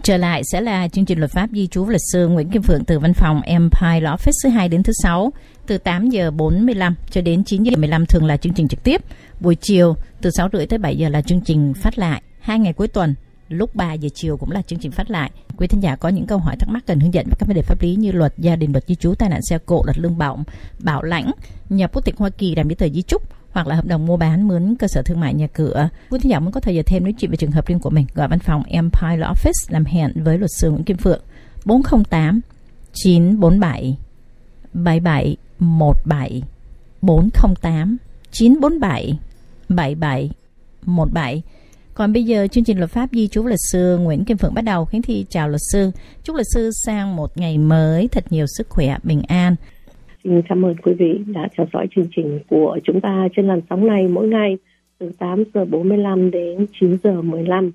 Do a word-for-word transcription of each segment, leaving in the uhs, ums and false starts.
Trở lại sẽ là chương trình luật pháp di trú luật sư Nguyễn Kim Phượng từ văn phòng Empire Law Office thứ hai đến thứ sáu từ tám giờ bốn mươi lăm cho đến chín giờ mười lăm, thường là chương trình trực tiếp. Buổi chiều từ sáu rưỡi tới bảy giờ là chương trình phát lại. Hai ngày cuối tuần lúc ba giờ chiều cũng là chương trình phát lại. Quý thính giả có những câu hỏi thắc mắc cần hướng dẫn về các vấn đề pháp lý như luật gia đình, luật di trú, tai nạn xe cộ, luật lương bổng, bảo lãnh, nhập quốc tịch Hoa Kỳ, làm giấy tờ di chúc hoặc là hợp đồng mua bán, mướn cơ sở thương mại, nhà cửa. Quý thính giả muốn có thời giờ thêm nói chuyện về trường hợp riêng của mình, gọi văn phòng Empire Law Office làm hẹn với luật sư Nguyễn Kim Phượng bốn không tám chín bốn bảy bảy bảy một bảy bốn không tám chín bốn bảy bảy bảy một bảy. Còn bây giờ chương trình luật pháp di trú luật sư Nguyễn Kim Phượng bắt đầu. Khánh Thi chào luật sư, chúc luật sư sang một ngày mới thật nhiều sức khỏe, bình an. Xin cảm ơn quý vị đã theo dõi chương trình của chúng ta trên làn sóng này mỗi ngày từ tám giờ bốn mươi lăm đến chín giờ mười lăm.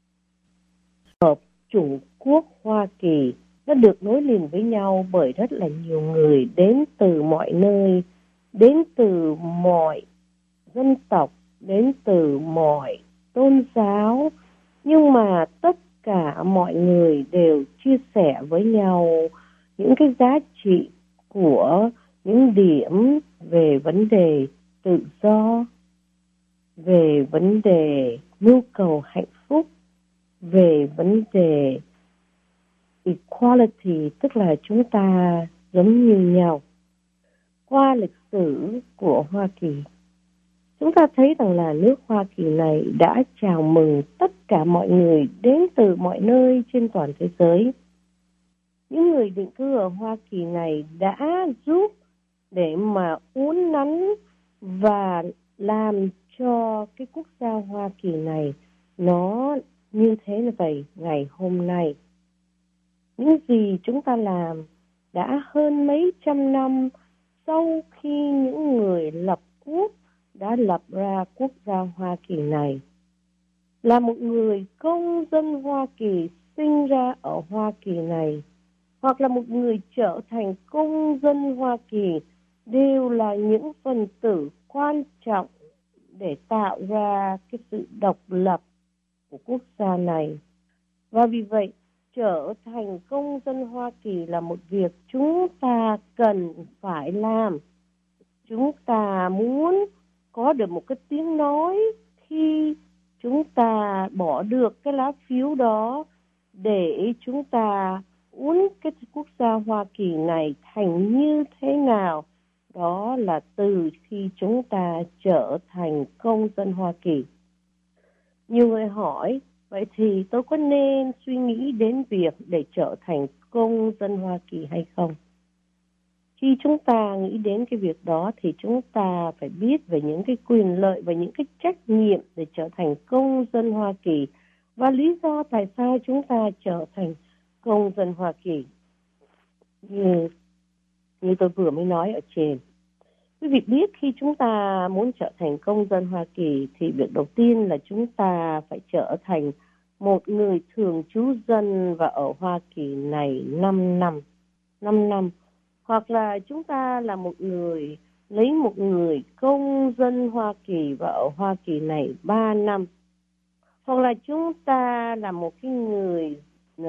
Hợp Trung Quốc Hoa Kỳ nó được nối liền với nhau bởi rất là nhiều người đến từ mọi nơi, đến từ mọi dân tộc, đến từ mọi tôn giáo, nhưng mà tất cả mọi người đều chia sẻ với nhau những cái giá trị của những điểm về vấn đề tự do, về vấn đề nhu cầu hạnh phúc, về vấn đề equality, tức là chúng ta giống như nhau. Qua lịch sử của Hoa Kỳ, chúng ta thấy rằng là nước Hoa Kỳ này đã chào mừng tất cả mọi người đến từ mọi nơi trên toàn thế giới. Những người định cư ở Hoa Kỳ này đã giúp để mà uốn nắn và làm cho cái quốc gia Hoa Kỳ này nó như thế là vậy ngày hôm nay. Những gì chúng ta làm đã hơn mấy trăm năm sau khi những người lập quốc đã lập ra quốc gia Hoa Kỳ này. Là một người công dân Hoa Kỳ sinh ra ở Hoa Kỳ này, hoặc là một người trở thành công dân Hoa Kỳ, đều là những phần tử quan trọng để tạo ra cái sự độc lập của quốc gia này. Và vì vậy, trở thành công dân Hoa Kỳ là một việc chúng ta cần phải làm. Chúng ta muốn có được một cái tiếng nói khi chúng ta bỏ được cái lá phiếu đó để chúng ta uốn cái quốc gia Hoa Kỳ này thành như thế nào. Đó là từ khi chúng ta trở thành công dân Hoa Kỳ. Nhiều người hỏi, vậy thì tôi có nên suy nghĩ đến việc để trở thành công dân Hoa Kỳ hay không? Khi chúng ta nghĩ đến cái việc đó thì chúng ta phải biết về những cái quyền lợi và những cái trách nhiệm để trở thành công dân Hoa Kỳ và lý do tại sao chúng ta trở thành công dân Hoa Kỳ. Như, như tôi vừa mới nói ở trên, quý vị biết khi chúng ta muốn trở thành công dân Hoa Kỳ thì việc đầu tiên là chúng ta phải trở thành một người thường trú dân và ở Hoa Kỳ này năm năm. năm năm. Hoặc là chúng ta là một người, lấy một người công dân Hoa Kỳ và ở Hoa Kỳ này ba năm. Hoặc là chúng ta là một cái người uh,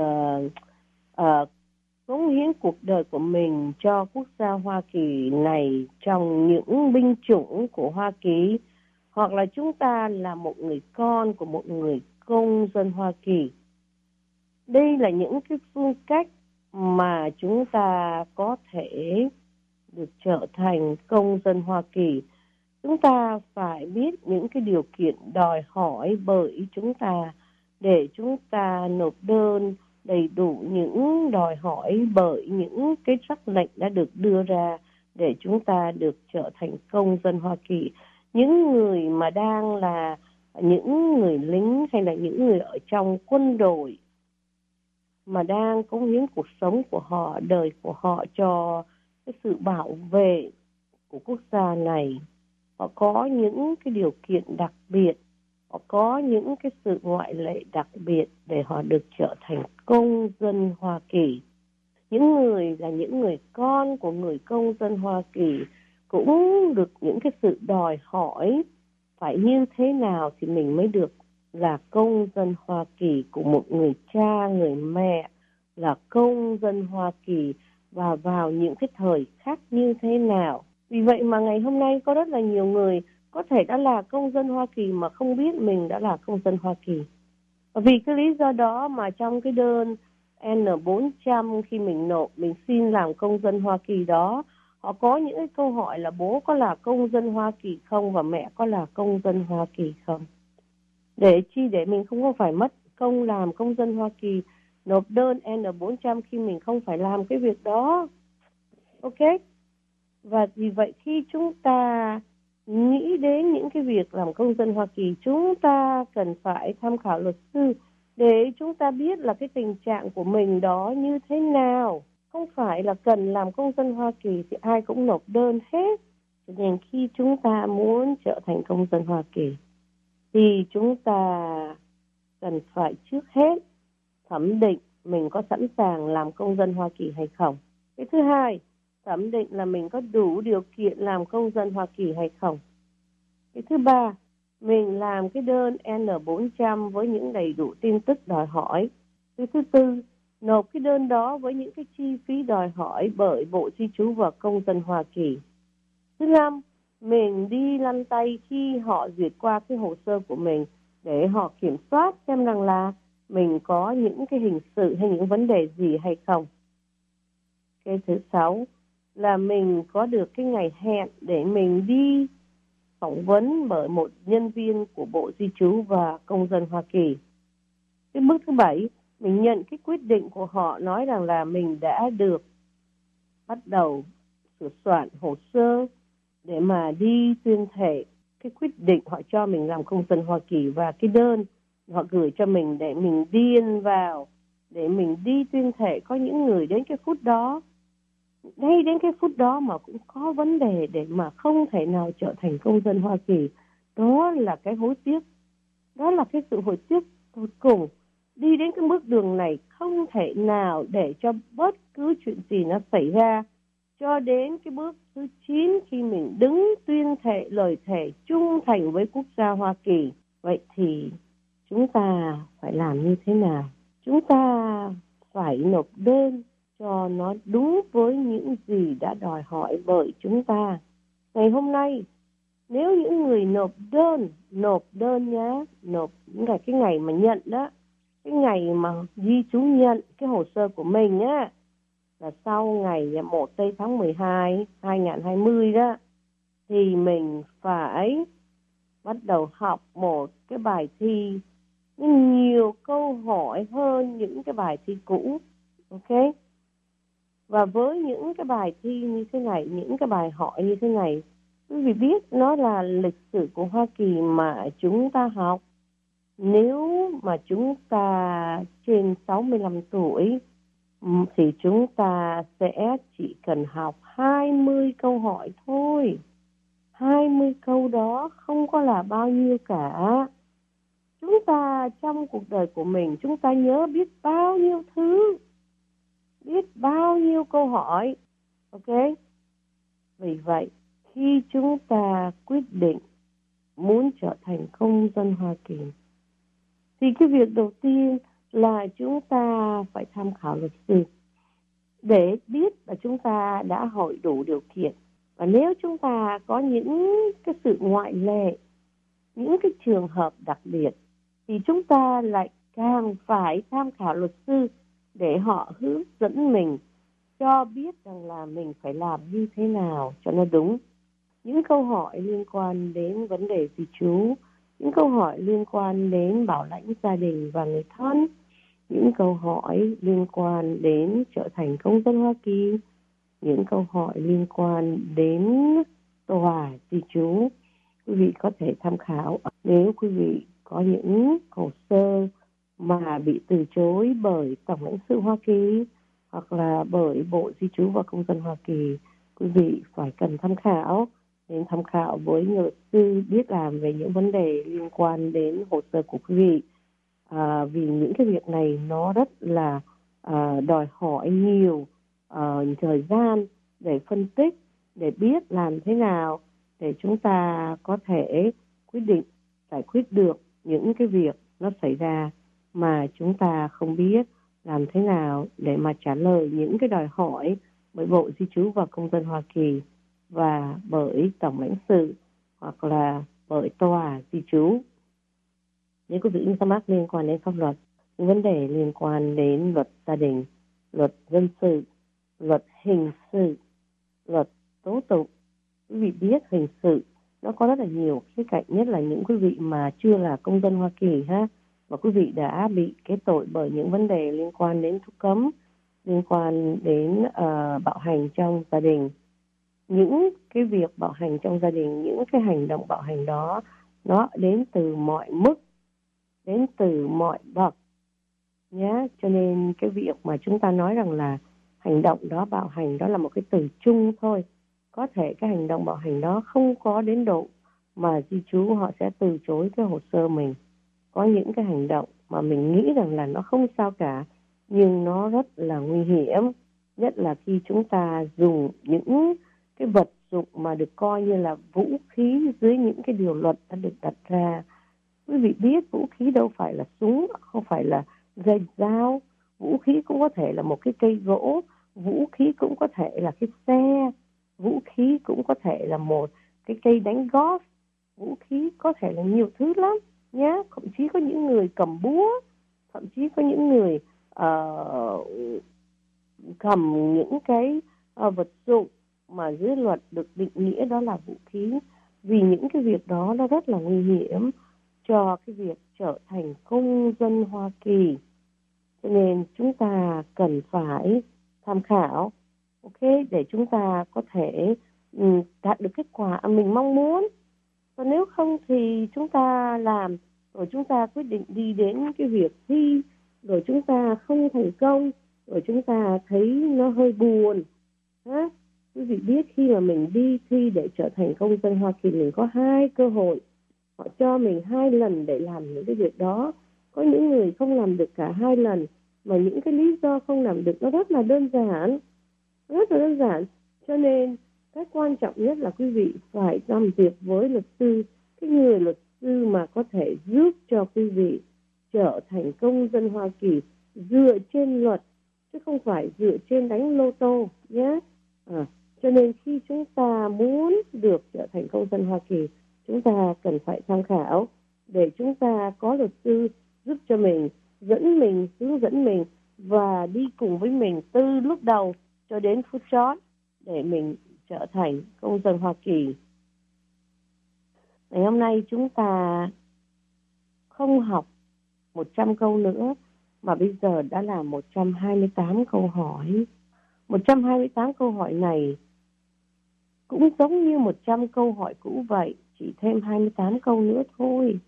uh, cống hiến cuộc đời của mình cho quốc gia Hoa Kỳ này trong những binh chủng của Hoa Kỳ. Hoặc là chúng ta là một người con của một người công dân Hoa Kỳ. Đây là những cái phương cách mà chúng ta có thể được trở thành công dân Hoa Kỳ. Chúng ta phải biết những cái điều kiện đòi hỏi bởi chúng ta để chúng ta nộp đơn đầy đủ những đòi hỏi bởi những cái sắc lệnh đã được đưa ra để chúng ta được trở thành công dân Hoa Kỳ. Những người mà đang là những người lính hay là những người ở trong quân đội mà đang cống hiến cuộc sống của họ, đời của họ cho cái sự bảo vệ của quốc gia này, họ có những cái điều kiện đặc biệt, họ có những cái sự ngoại lệ đặc biệt để họ được trở thành công dân Hoa Kỳ. Những người là những người con của người công dân Hoa Kỳ cũng được những cái sự đòi hỏi phải như thế nào thì mình mới được là công dân Hoa Kỳ, của một người cha, người mẹ là công dân Hoa Kỳ, và vào những cái thời khắc như thế nào. Vì vậy mà ngày hôm nay có rất là nhiều người có thể đã là công dân Hoa Kỳ mà không biết mình đã là công dân Hoa Kỳ. Và vì cái lý do đó mà trong cái đơn N bốn trăm khi mình nộp, mình xin làm công dân Hoa Kỳ đó, họ có những cái câu hỏi là bố có là công dân Hoa Kỳ không và mẹ có là công dân Hoa Kỳ không. Để chi? Để mình không có phải mất công làm công dân Hoa Kỳ, nộp đơn N bốn trăm khi mình không phải làm cái việc đó. Ok? Và vì vậy khi chúng ta nghĩ đến những cái việc làm công dân Hoa Kỳ, chúng ta cần phải tham khảo luật sư để chúng ta biết là cái tình trạng của mình đó như thế nào. Không phải là cần làm công dân Hoa Kỳ thì ai cũng nộp đơn hết. Cho nên khi chúng ta muốn trở thành công dân Hoa Kỳ thì chúng ta cần phải trước hết thẩm định mình có sẵn sàng làm công dân Hoa Kỳ hay không. Cái thứ hai, thẩm định là mình có đủ điều kiện làm công dân Hoa Kỳ hay không. Cái thứ ba, mình làm cái đơn N bốn trăm với những đầy đủ tin tức đòi hỏi. Cái thứ tư, nộp cái đơn đó với những cái chi phí đòi hỏi bởi Bộ Di trú và Công dân Hoa Kỳ. Thứ năm, mình đi lăn tay khi họ duyệt qua cái hồ sơ của mình để họ kiểm soát xem rằng là mình có những cái hình sự hay những vấn đề gì hay không. Cái thứ sáu là mình có được cái ngày hẹn để mình đi phỏng vấn bởi một nhân viên của Bộ Di trú và Công dân Hoa Kỳ. Cái bước thứ bảy, mình nhận cái quyết định của họ nói rằng là mình đã được bắt đầu sửa soạn hồ sơ để mà đi tuyên thệ. Cái quyết định họ cho mình làm công dân Hoa Kỳ và cái đơn họ gửi cho mình để mình điền vào, để mình đi tuyên thệ. Có những người đến cái phút đó, ngay đến cái phút đó mà cũng có vấn đề để mà không thể nào trở thành công dân Hoa Kỳ. Đó là cái hối tiếc. Đó là cái sự hối tiếc tột cùng. Đi đến cái bước đường này không thể nào để cho bất cứ chuyện gì nó xảy ra. Cho đến cái bước thứ chín khi mình đứng tuyên thệ lời thề trung thành với quốc gia Hoa Kỳ. Vậy thì chúng ta phải làm như thế nào? Chúng ta phải nộp đơn cho nó đúng với những gì đã đòi hỏi bởi chúng ta. Ngày hôm nay, nếu những người nộp đơn, nộp đơn nhá, nộp ngày cái ngày mà nhận đó, cái ngày mà di trú nhận cái hồ sơ của mình á, là sau ngày một tây tháng mười hai, hai nghìn không trăm hai mươi đó, thì mình phải bắt đầu học một cái bài thi nhiều câu hỏi hơn những cái bài thi cũ. Ok? Và với những cái bài thi như thế này, những cái bài hỏi như thế này, quý vị biết nó là lịch sử của Hoa Kỳ mà chúng ta học. Nếu mà chúng ta trên sáu mươi lăm tuổi thì chúng ta sẽ chỉ cần học hai mươi câu hỏi thôi. hai mươi câu đó không có là bao nhiêu cả. Chúng ta trong cuộc đời của mình, chúng ta nhớ biết bao nhiêu thứ, biết bao nhiêu câu hỏi. Ok? Vì vậy, khi chúng ta quyết định muốn trở thành công dân Hoa Kỳ, thì cái việc đầu tiên là chúng ta phải tham khảo luật sư để biết là chúng ta đã hội đủ điều kiện. Và nếu chúng ta có những cái sự ngoại lệ, những cái trường hợp đặc biệt, thì chúng ta lại càng phải tham khảo luật sư để họ hướng dẫn mình, cho biết rằng là mình phải làm như thế nào cho nó đúng. Những câu hỏi liên quan đến vấn đề di trú, những câu hỏi liên quan đến bảo lãnh gia đình và người thân, những câu hỏi liên quan đến trở thành công dân Hoa Kỳ, những câu hỏi liên quan đến tòa di trú. Quý vị có thể tham khảo. Nếu quý vị có những hồ sơ mà bị từ chối bởi Tổng lãnh sự Hoa Kỳ hoặc là bởi Bộ Di trú và Công dân Hoa Kỳ, quý vị phải cần tham khảo. Nên tham khảo với người luật sư biết làm về những vấn đề liên quan đến hồ sơ của quý vị. À, vì những cái việc này nó rất là à, đòi hỏi nhiều à, thời gian để phân tích, để biết làm thế nào để chúng ta có thể quyết định giải quyết được những cái việc nó xảy ra mà chúng ta không biết làm thế nào để mà trả lời những cái đòi hỏi bởi Bộ Di trú và Công dân Hoa Kỳ và bởi Tổng lãnh sự hoặc là bởi Tòa Di trú. Những quý vị thắc mắc liên quan đến pháp luật, những vấn đề liên quan đến luật gia đình, luật dân sự, luật hình sự, luật tố tụng. Quý vị biết hình sự nó có rất là nhiều khía cạnh, nhất là những quý vị mà chưa là công dân Hoa Kỳ ha, và quý vị đã bị cái tội bởi những vấn đề liên quan đến thuốc cấm, liên quan đến uh, bạo hành trong gia đình. Những cái việc bạo hành trong gia đình, những cái hành động bạo hành đó nó đến từ mọi mức, đến từ mọi bậc nhé. Cho nên cái việc mà chúng ta nói rằng là hành động đó, bạo hành đó là một cái từ chung thôi. Có thể cái hành động bạo hành đó không có đến độ mà di trú họ sẽ từ chối cái hồ sơ mình. Có những cái hành động mà mình nghĩ rằng là nó không sao cả, nhưng nó rất là nguy hiểm. Nhất là khi chúng ta dùng những cái vật dụng mà được coi như là vũ khí dưới những cái điều luật đã được đặt ra. Quý vị biết vũ khí đâu phải là súng, không phải là dây dao. Vũ khí cũng có thể là một cái cây gỗ, vũ khí cũng có thể là cái xe, vũ khí cũng có thể là một cái cây đánh golf, vũ khí có thể là nhiều thứ lắm nhé. Thậm chí có những người cầm búa, thậm chí có những người uh, cầm những cái uh, vật dụng mà dưới luật được định nghĩa đó là vũ khí. Vì những cái việc đó nó rất là nguy hiểm cho cái việc trở thành công dân Hoa Kỳ. Cho nên chúng ta cần phải tham khảo, ok, để chúng ta có thể um, đạt được kết quả mình mong muốn. Và nếu không thì chúng ta làm, rồi chúng ta quyết định đi đến cái việc thi, rồi chúng ta không thành công, rồi chúng ta thấy nó hơi buồn. Ha? Quý vị biết khi mà mình đi thi để trở thành công dân Hoa Kỳ, mình có hai cơ hội. Họ cho mình hai lần để làm những cái việc đó. Có những người không làm được cả hai lần, mà những cái lý do không làm được nó rất là đơn giản. Rất là đơn giản. Cho nên cái quan trọng nhất là quý vị phải làm việc với luật sư, cái người luật sư mà có thể giúp cho quý vị trở thành công dân Hoa Kỳ dựa trên luật, chứ không phải dựa trên đánh lô tô nhé. À, cho nên khi chúng ta muốn được trở thành công dân Hoa Kỳ, chúng ta cần phải tham khảo để chúng ta có luật sư giúp cho mình, dẫn mình, hướng dẫn mình và đi cùng với mình từ lúc đầu cho đến phút chót để mình trở thành công dân Hoa Kỳ. Ngày hôm nay chúng ta không học một trăm câu nữa, mà bây giờ đã là một trăm hai mươi tám câu hỏi. một trăm hai mươi tám câu hỏi này cũng giống như một trăm câu hỏi cũ vậy, chỉ thêm hai mươi tám câu nữa thôi.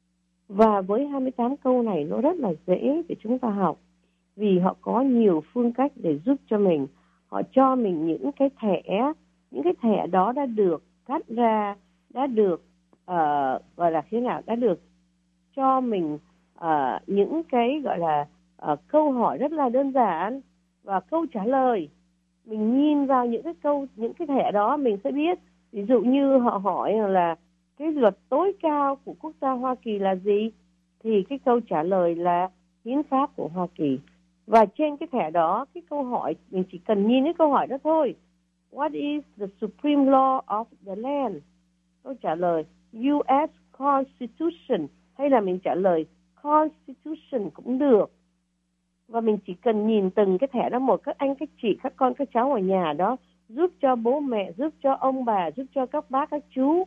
Và với hai mươi tám câu này nó rất là dễ để chúng ta học, vì họ có nhiều phương cách để giúp cho mình. Họ cho mình những cái thẻ, những cái thẻ đó đã được cắt ra, đã được uh, gọi là thế nào, đã được cho mình uh, những cái gọi là uh, câu hỏi rất là đơn giản và câu trả lời. Mình nhìn vào những cái câu, những cái thẻ đó mình sẽ biết. Ví dụ như họ hỏi là cái luật tối cao của quốc gia Hoa Kỳ là gì, thì cái câu trả lời là hiến pháp của Hoa Kỳ. Và trên cái thẻ đó, cái câu hỏi, mình chỉ cần nhìn cái câu hỏi đó thôi. What is the supreme law of the land? Câu trả lời u ét Constitution, hay là mình trả lời Constitution cũng được. Và mình chỉ cần nhìn từng cái thẻ đó một, các anh, các chị, các con, các cháu ở nhà đó, giúp cho bố mẹ, giúp cho ông bà, giúp cho các bác, các chú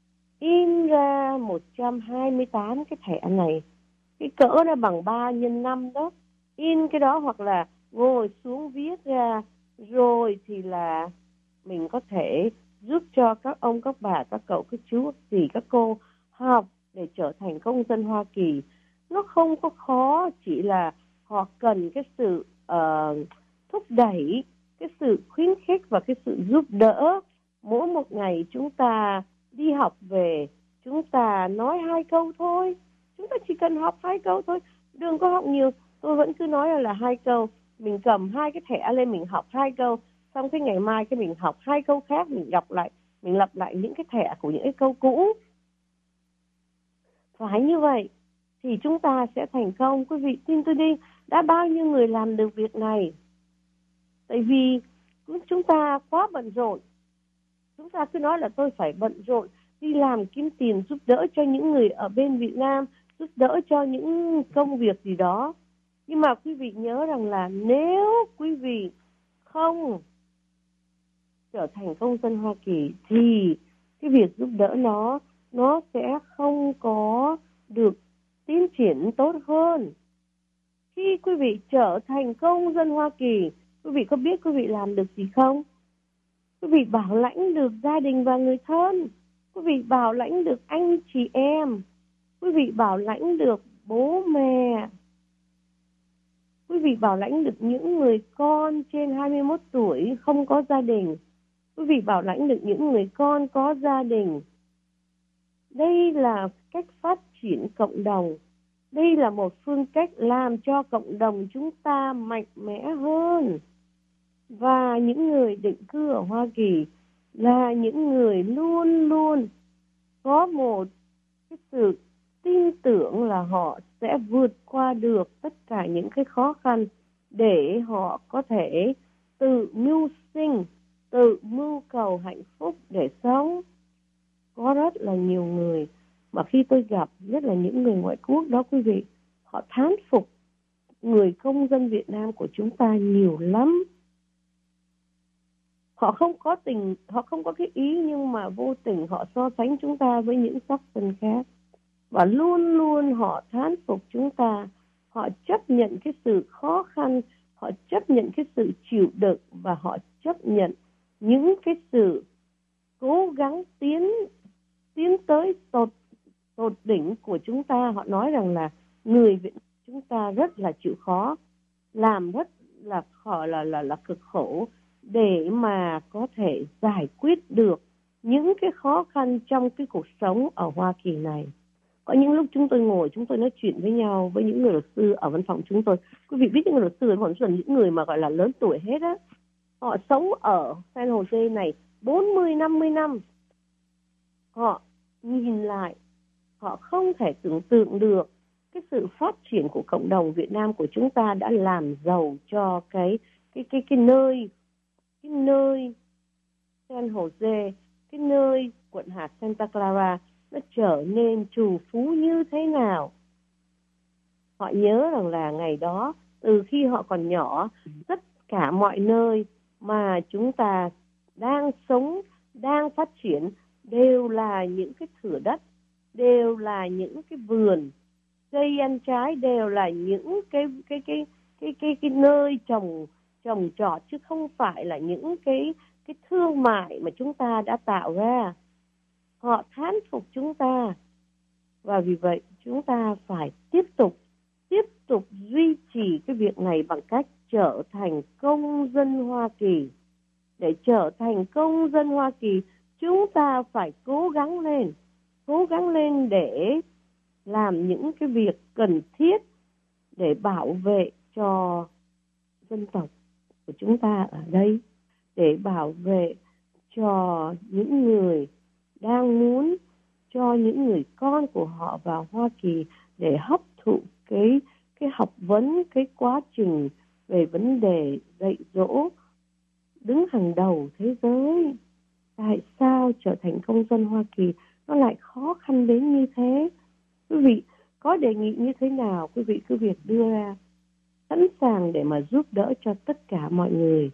in ra một trăm hai mươi tám cái thẻ này. Cái cỡ nó bằng ba nhân năm đó. In cái đó hoặc là ngồi xuống viết ra, rồi thì là mình có thể giúp cho các ông, các bà, các cậu, các chú, các dì, các cô học để trở thành công dân Hoa Kỳ. Nó không có khó, chỉ là họ cần cái sự uh, thúc đẩy, cái sự khuyến khích và cái sự giúp đỡ. Mỗi một ngày chúng ta đi học về, chúng ta nói hai câu thôi. Chúng ta chỉ cần học hai câu thôi, đừng có học nhiều. Tôi vẫn cứ nói là, là hai câu. Mình cầm hai cái thẻ lên, mình học hai câu. Xong cái ngày mai cái mình học hai câu khác, mình đọc lại, mình lặp lại những cái thẻ của những cái câu cũ. Phải như vậy. thì chúng ta sẽ thành công. Quý vị tin tôi đi, đã bao nhiêu người làm được việc này. Tại vì chúng ta quá bận rộn. Chúng ta cứ nói là tôi phải bận rộn đi làm kiếm tiền giúp đỡ cho những người ở bên Việt Nam, giúp đỡ cho những công việc gì đó. Nhưng mà quý vị nhớ rằng là nếu quý vị không trở thành công dân Hoa Kỳ thì cái việc giúp đỡ nó nó sẽ không có được tiến triển tốt hơn. Khi quý vị trở thành công dân Hoa Kỳ, quý vị có biết quý vị làm được gì không? Quý vị bảo lãnh được gia đình và người thân. Quý vị bảo lãnh được anh chị em. Quý vị bảo lãnh được bố mẹ. Quý vị bảo lãnh được những người con trên hai mươi mốt tuổi không có gia đình. Quý vị bảo lãnh được những người con có gia đình. Đây là cách phát triển cộng đồng. Đây là một phương cách làm cho cộng đồng chúng ta mạnh mẽ hơn. Và những người định cư ở Hoa Kỳ là những người luôn luôn có một cái sự tin tưởng là họ sẽ vượt qua được tất cả những cái khó khăn để họ có thể tự mưu sinh, tự mưu cầu hạnh phúc để sống. Có rất là nhiều người mà khi tôi gặp, nhất là những người ngoại quốc đó quý vị, họ thán phục người công dân Việt Nam của chúng ta nhiều lắm. Họ không có tình, họ không có cái ý nhưng mà vô tình họ so sánh chúng ta với những sắc dân khác. Và luôn luôn họ thán phục chúng ta, họ chấp nhận cái sự khó khăn, họ chấp nhận cái sự chịu đựng và họ chấp nhận những cái sự cố gắng tiến tiến tới tột tột đỉnh của chúng ta. Họ nói rằng là người Việt Nam chúng ta rất là chịu khó, làm rất là khó là là là cực khổ để mà có thể giải quyết được những cái khó khăn trong cái cuộc sống ở Hoa Kỳ này. Có những lúc chúng tôi ngồi, chúng tôi nói chuyện với nhau, với những người luật sư ở văn phòng chúng tôi. Quý vị biết những người luật sư ở văn phòng là những người mà gọi là lớn tuổi hết á. Họ sống ở San Jose này bốn mươi, năm mươi năm. Họ nhìn lại, họ không thể tưởng tượng được cái sự phát triển của cộng đồng Việt Nam của chúng ta đã làm giàu cho cái cái cái cái nơi cái nơi San Jose, cái nơi quận hạt Santa Clara nó trở nên trù phú như thế nào. Họ nhớ rằng là ngày đó, từ khi họ còn nhỏ, tất cả mọi nơi mà chúng ta đang sống, đang phát triển đều là những cái thửa đất, đều là những cái vườn cây ăn trái, đều là những cái cái cái cái cái cái nơi trồng trồng trọt, chứ không phải là những cái cái thương mại mà chúng ta đã tạo ra. Họ thán phục chúng ta, và vì vậy chúng ta phải tiếp tục tiếp tục duy trì cái việc này bằng cách trở thành công dân Hoa Kỳ. Để trở thành công dân Hoa Kỳ, chúng ta phải cố gắng lên, cố gắng lên để làm những cái việc cần thiết để bảo vệ cho dân tộc của chúng ta ở đây, để bảo vệ cho những người đang muốn cho những người con của họ vào Hoa Kỳ để hấp thụ cái cái học vấn, cái quá trình về vấn đề dạy dỗ đứng hàng đầu thế giới. Tại sao trở thành công dân Hoa Kỳ nó lại khó khăn đến như thế? Quý vị có đề nghị như thế nào, quý vị cứ việc đưa ra, sẵn sàng để mà giúp đỡ cho tất cả mọi người.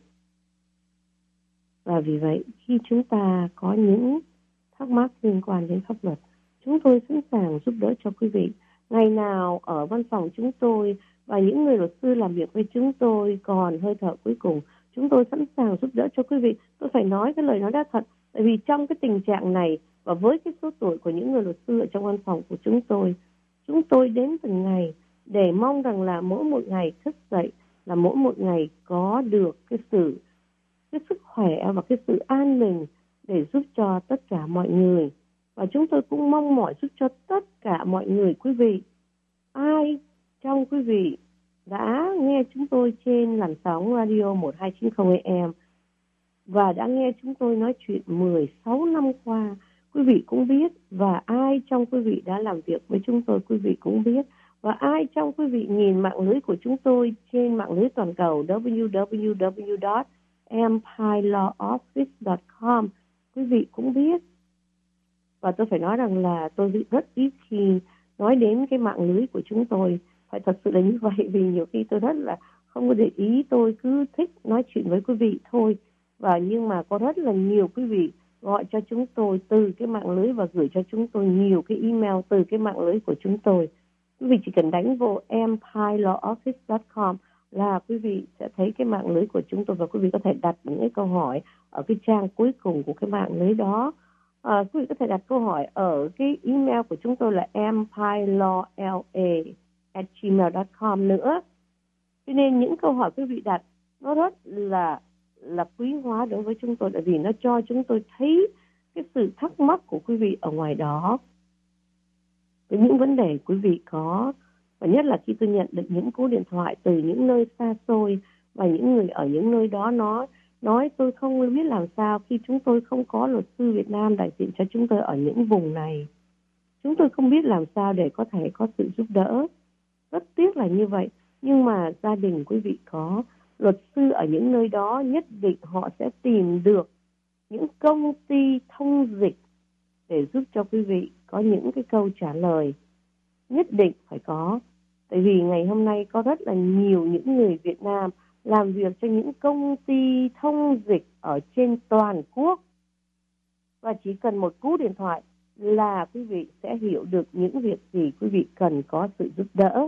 Và vì vậy khi chúng ta có những thắc mắc liên quan đến pháp luật, chúng tôi sẵn sàng giúp đỡ cho quý vị. Ngày nào ở văn phòng chúng tôi và những người luật sư làm việc với chúng tôi còn hơi thở cuối cùng, chúng tôi sẵn sàng giúp đỡ cho quý vị. Tôi phải nói cái lời nói đã thật, tại vì trong cái tình trạng này và với cái số tuổi của những người luật sư ở trong văn phòng của chúng tôi, chúng tôi đến từng ngày để mong rằng là mỗi một ngày thức dậy là mỗi một ngày có được cái sự cái sức khỏe và cái sự an bình để giúp cho tất cả mọi người. Và chúng tôi cũng mong mỏi giúp cho tất cả mọi người quý vị. Ai trong quý vị đã nghe chúng tôi trên làn sóng radio một hai chín không A M và đã nghe chúng tôi nói chuyện mười sáu năm qua, quý vị cũng biết, và ai trong quý vị đã làm việc với chúng tôi, quý vị cũng biết, Và ai trong quý vị nhìn mạng lưới của chúng tôi trên mạng lưới toàn cầu w w w chấm empire law office chấm com, quý vị cũng biết. Và tôi phải nói rằng là tôi rất ít khi nói đến cái mạng lưới của chúng tôi. Phải thật sự là như vậy, vì nhiều khi tôi rất là không có để ý, tôi cứ thích nói chuyện với quý vị thôi. Và nhưng mà có rất là nhiều quý vị gọi cho chúng tôi từ cái mạng lưới và gửi cho chúng tôi nhiều cái email từ cái mạng lưới của chúng tôi. Quý vị chỉ cần đánh vô empire law office chấm com là quý vị sẽ thấy cái mạng lưới của chúng tôi, và quý vị có thể đặt những cái câu hỏi ở cái trang cuối cùng của cái mạng lưới đó. À, quý vị có thể đặt câu hỏi ở cái email của chúng tôi là empire law la at gmail chấm com nữa. Cho nên những câu hỏi quý vị đặt nó rất là là quý hóa đối với chúng tôi, tại vì nó cho chúng tôi thấy cái sự thắc mắc của quý vị ở ngoài đó với những vấn đề quý vị có. Và nhất là khi tôi nhận được những cú điện thoại từ những nơi xa xôi và những người ở những nơi đó nói nói tôi không biết làm sao khi chúng tôi không có luật sư Việt Nam đại diện cho chúng tôi ở những vùng này. Chúng tôi không biết làm sao để có thể có sự giúp đỡ. Rất tiếc là như vậy, nhưng mà gia đình quý vị có luật sư ở những nơi đó, nhất định họ sẽ tìm được những công ty thông dịch để giúp cho quý vị có những cái câu trả lời. Nhất định phải có. Tại vì ngày hôm nay có rất là nhiều những người Việt Nam làm việc cho những công ty thông dịch ở trên toàn quốc. Và chỉ cần một cú điện thoại là quý vị sẽ hiểu được những việc gì quý vị cần có sự giúp đỡ.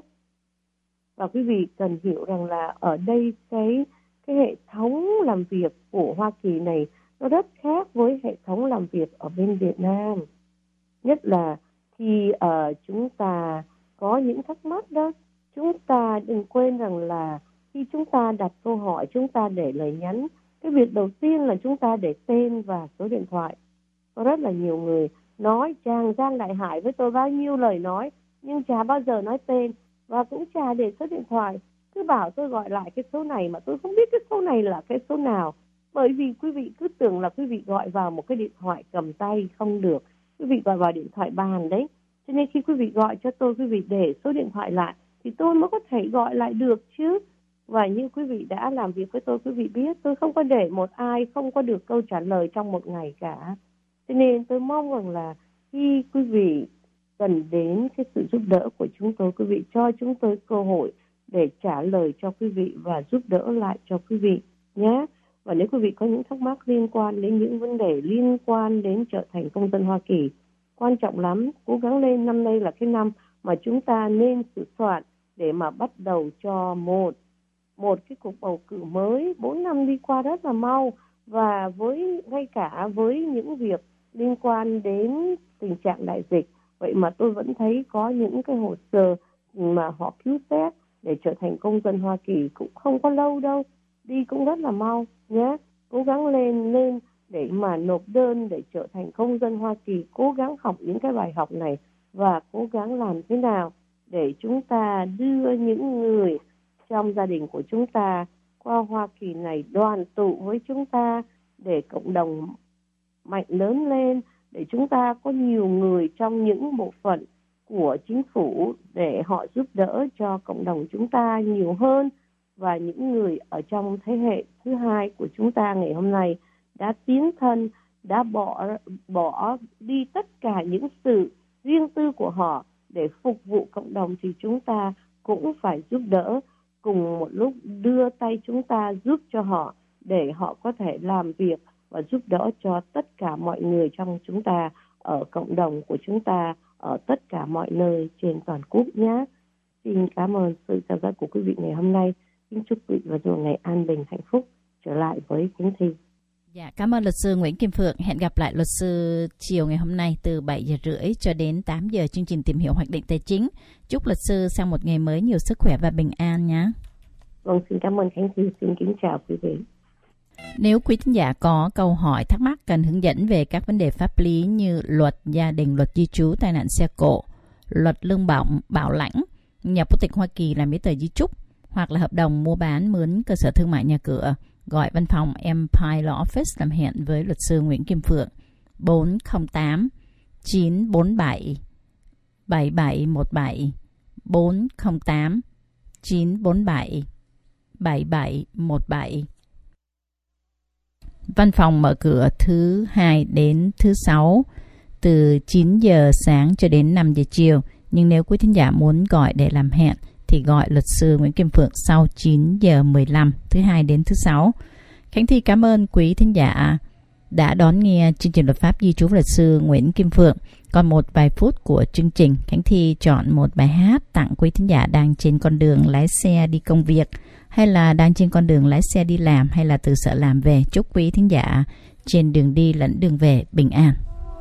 Và quý vị cần hiểu rằng là ở đây cái, cái hệ thống làm việc của Hoa Kỳ này nó rất khác với hệ thống làm việc ở bên Việt Nam. Nhất là khi uh, chúng ta có những thắc mắc đó, chúng ta đừng quên rằng là khi chúng ta đặt câu hỏi, chúng ta để lời nhắn. Cái việc đầu tiên là chúng ta để tên và số điện thoại. Có rất là nhiều người nói chàng Giang Đại Hải với tôi bao nhiêu lời nói, nhưng chả bao giờ nói tên và cũng chả để số điện thoại. Cứ bảo tôi gọi lại cái số này mà tôi không biết cái số này là cái số nào. Bởi vì quý vị cứ tưởng là quý vị gọi vào một cái điện thoại cầm tay, không được. Quý vị gọi vào điện thoại bàn đấy. Cho nên khi quý vị gọi cho tôi, quý vị để số điện thoại lại thì tôi mới có thể gọi lại được chứ. Và như quý vị đã làm việc với tôi, quý vị biết tôi không có để một ai không có được câu trả lời trong một ngày cả. Cho nên tôi mong rằng là khi quý vị cần đến cái sự giúp đỡ của chúng tôi, quý vị cho chúng tôi cơ hội để trả lời cho quý vị và giúp đỡ lại cho quý vị nhé. Và nếu quý vị có những thắc mắc liên quan đến những vấn đề liên quan đến trở thành công dân Hoa Kỳ, quan trọng lắm, cố gắng lên. Năm nay là cái năm mà chúng ta nên sửa soạn để mà bắt đầu cho một một cái cuộc bầu cử mới. Bốn năm đi qua rất là mau, và với ngay cả với những việc liên quan đến tình trạng đại dịch, vậy mà tôi vẫn thấy có những cái hồ sơ mà họ cứu xét để trở thành công dân Hoa Kỳ cũng không có lâu đâu, đi cũng rất là mau nhé. Cố gắng lên lên để mà nộp đơn để trở thành công dân Hoa Kỳ, cố gắng học những cái bài học này và cố gắng làm thế nào để chúng ta đưa những người trong gia đình của chúng ta qua Hoa Kỳ này đoàn tụ với chúng ta để cộng đồng mạnh lớn lên, để chúng ta có nhiều người trong những bộ phận của chính phủ để họ giúp đỡ cho cộng đồng chúng ta nhiều hơn. Và những người ở trong thế hệ thứ hai của chúng ta ngày hôm nay đã tiến thân, đã bỏ bỏ đi tất cả những sự riêng tư của họ để phục vụ cộng đồng, thì chúng ta cũng phải giúp đỡ cùng một lúc, đưa tay chúng ta giúp cho họ để họ có thể làm việc và giúp đỡ cho tất cả mọi người trong chúng ta, ở cộng đồng của chúng ta, ở tất cả mọi nơi trên toàn quốc nhé. Xin cảm ơn sự theo dõi của quý vị ngày hôm nay. Kính chúc quý vị và một ngày an bình hạnh phúc. Trở lại với Khánh Thi. Dạ, cảm ơn luật sư Nguyễn Kim Phượng. Hẹn gặp lại luật sư chiều ngày hôm nay từ bảy giờ rưỡi cho đến tám giờ chương trình tìm hiểu hoạch định tài chính. Chúc luật sư sang một ngày mới nhiều sức khỏe và bình an nhé. Vâng, xin cảm ơn Khánh Thi. Xin kính chào quý vị. Nếu quý thính giả có câu hỏi thắc mắc cần hướng dẫn về các vấn đề pháp lý như luật gia đình, luật di trú, tai nạn xe cộ, luật lương bảo bảo lãnh, nhập quốc tịch Hoa Kỳ làm giấy tờ di trúc, hoặc là hợp đồng mua bán mướn cơ sở thương mại nhà cửa, gọi văn phòng Empire Law Office làm hẹn với luật sư Nguyễn Kim Phượng bốn không tám chín bốn bảy bảy bảy một bảy bốn không tám chín bốn bảy bảy bảy một bảy. Văn phòng mở cửa thứ hai đến thứ sáu từ chín giờ sáng cho đến năm giờ chiều. Nhưng nếu quý thính giả muốn gọi để làm hẹn thì gọi luật sư Nguyễn Kim Phượng sau chín giờ mười lăm thứ hai đến thứ sáu. Khánh Thi cảm ơn quý thính giả đã đón nghe chương trình luật pháp di trú luật sư Nguyễn Kim Phượng. Còn một vài phút của chương trình, Khánh Thi chọn một bài hát tặng quý thính giả đang trên con đường lái xe đi công việc, hay là đang trên con đường lái xe đi làm, hay là từ sở làm về. Chúc quý thính giả trên đường đi lẫn đường về bình an.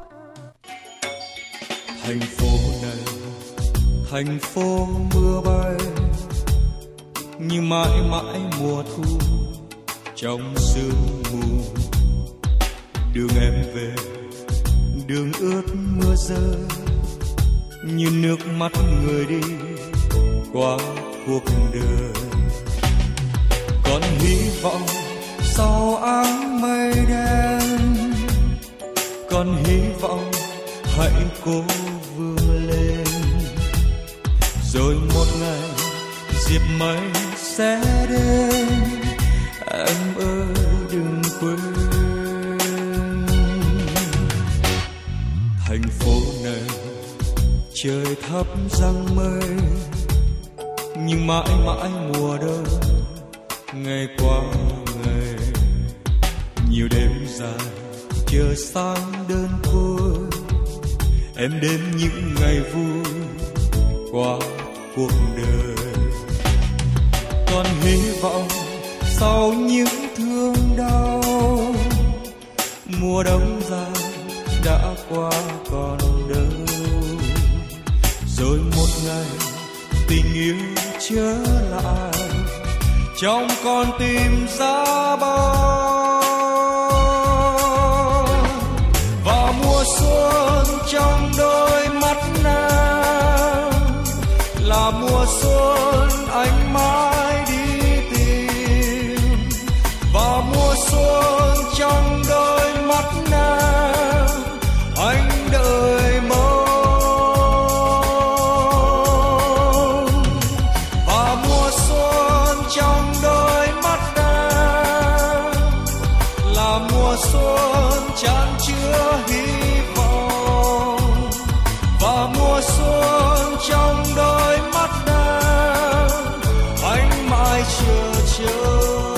Thành phố này, thành phố mưa bay, nhưng mãi mãi mùa thu trong sương mù. Đường em về, đường ướt mưa rơi, như nước mắt người đi qua cuộc đời. Còn hy vọng sau áng mây đen, còn hy vọng hãy cố vươn lên. Rồi một ngày diệp mây sẽ đến, em ơi đừng quên. Thành phố này trời thấp giăng mây, nhưng mãi mãi mùa đông ngày qua ngày. Nhiều đêm dài chờ sáng đơn côi, em đêm những ngày vui qua cuộc đời. Còn hy vọng sau những thương đau, mùa đông dài đã qua còn đâu. Rồi một ngày tình yêu trở lại, trong con tim giá bão. Và mùa xuân trong đôi mắt nàng, là mùa xuân anh mãi đi tìm. Và mùa xuân trong đôi mắt nàng, anh đợi mong. Và mùa xuân trong đôi mắt nàng, là mùa xuân chan chứa hy vọng. Và mùa xuân trong đôi mắt nàng, anh mãi chờ chờ.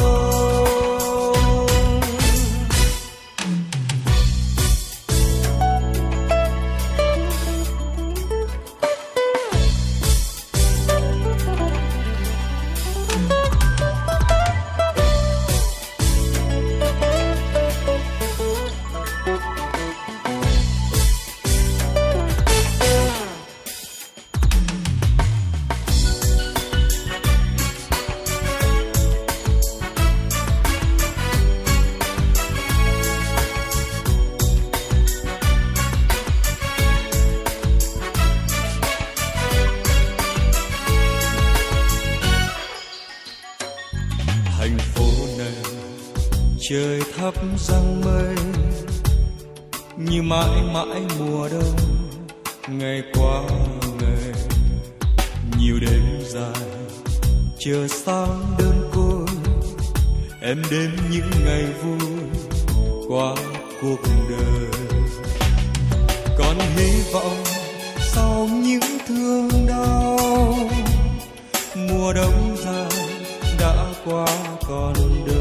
Trời thấp giăng mây, như mãi mãi mùa đông ngày qua ngày. Nhiều đêm dài chờ sáng đơn côi, em đêm những ngày vui qua cuộc đời. Còn hy vọng sau những thương đau, mùa đông dài đã qua còn đâu.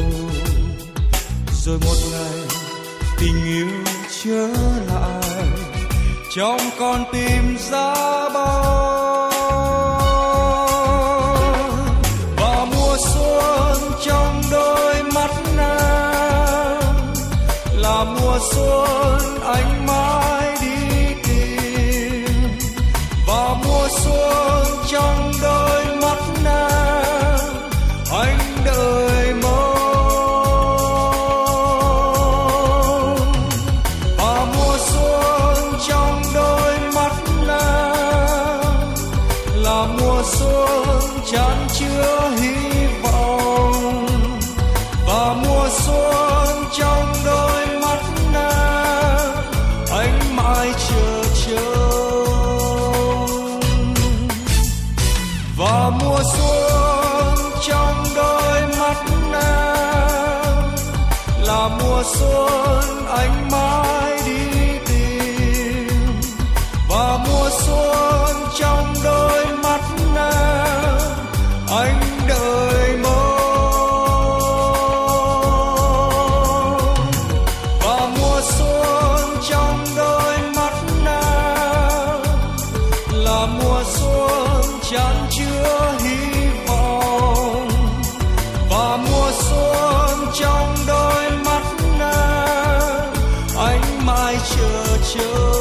Rồi một ngày tình yêu trở lại, trong con tim giá bão. Và mùa xuân trong đôi mắt nàng, là mùa xuân anh mãi đi tìm. Và mùa xuân trong đôi mắt nàng, anh đợi mong. Chan chứa hy vọng. Và mùa xuân trong đôi mắt nàng, mùa xuân anh mãi đi tìm, và mùa xuân trong đôi mắt em anh đợi mong. Và mùa xuân trong đôi mắt em là mùa xuân chan chứa hy vọng, và mùa xuân trong đôi mắt em anh mãi chờ chờ.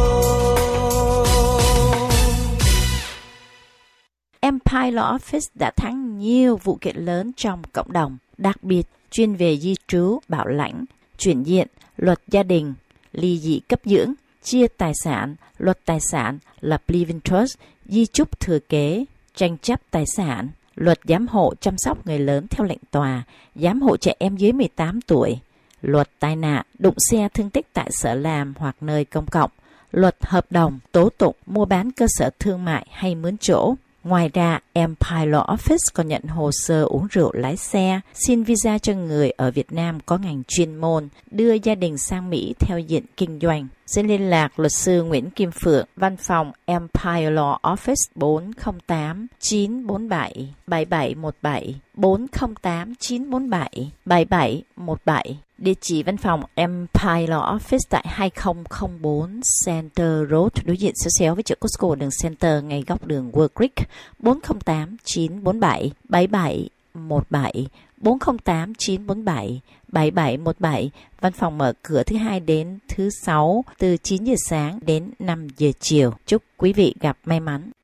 Empire Law Office đã thắng nhiều vụ kiện lớn trong cộng đồng, đặc biệt chuyên về di trú, bảo lãnh, chuyển diện, luật gia đình, ly dị cấp dưỡng, chia tài sản, luật tài sản, lập living trust, di chúc thừa kế, tranh chấp tài sản, luật giám hộ chăm sóc người lớn theo lệnh tòa, giám hộ trẻ em dưới mười tám tuổi, luật tai nạn, đụng xe thương tích tại sở làm hoặc nơi công cộng, luật hợp đồng, tố tụng, mua bán cơ sở thương mại hay mướn chỗ. Ngoài ra, Empire Law Office còn nhận hồ sơ uống rượu lái xe, xin visa cho người ở Việt Nam có ngành chuyên môn, đưa gia đình sang Mỹ theo diện kinh doanh. Xin liên lạc luật sư Nguyễn Kim Phượng, văn phòng Empire Law Office bốn không tám chín bốn bảy bảy bảy một bảy, bốn không tám chín bốn bảy bảy bảy một bảy. Địa chỉ văn phòng Empire Law Office tại hai không không bốn Center Road, đối diện xéo xéo với chợ Costco đường Center, ngay góc đường World Creek, bốn không tám chín bốn bảy bảy bảy một bảy, bốn không tám chín bốn bảy bảy bảy một bảy. Văn phòng mở cửa thứ hai đến thứ sáu từ chín giờ sáng đến năm giờ chiều. Chúc quý vị gặp may mắn.